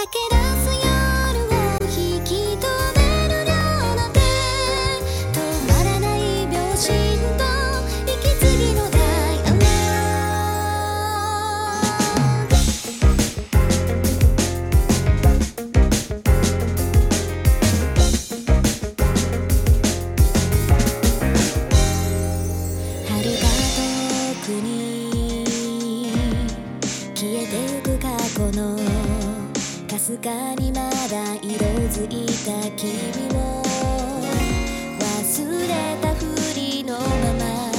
け出す夜を引き止めるような手、止まらない秒針と息継ぎのダイアロ遥か遠くに消えてゆく過去のかすかにまだ色づいた君を忘れたふりのまま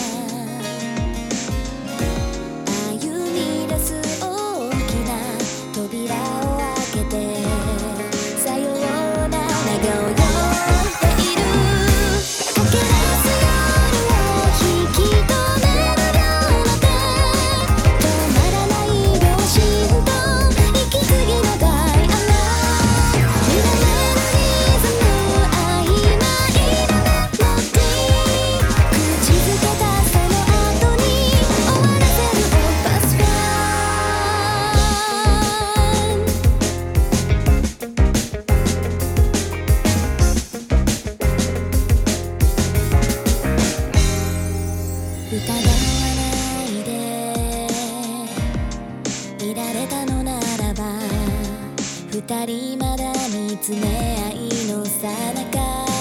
歩み出す大きな扉を開けてさようならが泳いでいる。溶け出す夜を引き止めるような手、止まらない秒針と息継ぎのダイアロ揺らめるリズム曖昧なメロディー、口づけたその後に終わらせるオーバースパン。疑わないでいられたのならば、二人まだ見つめ合いのさなか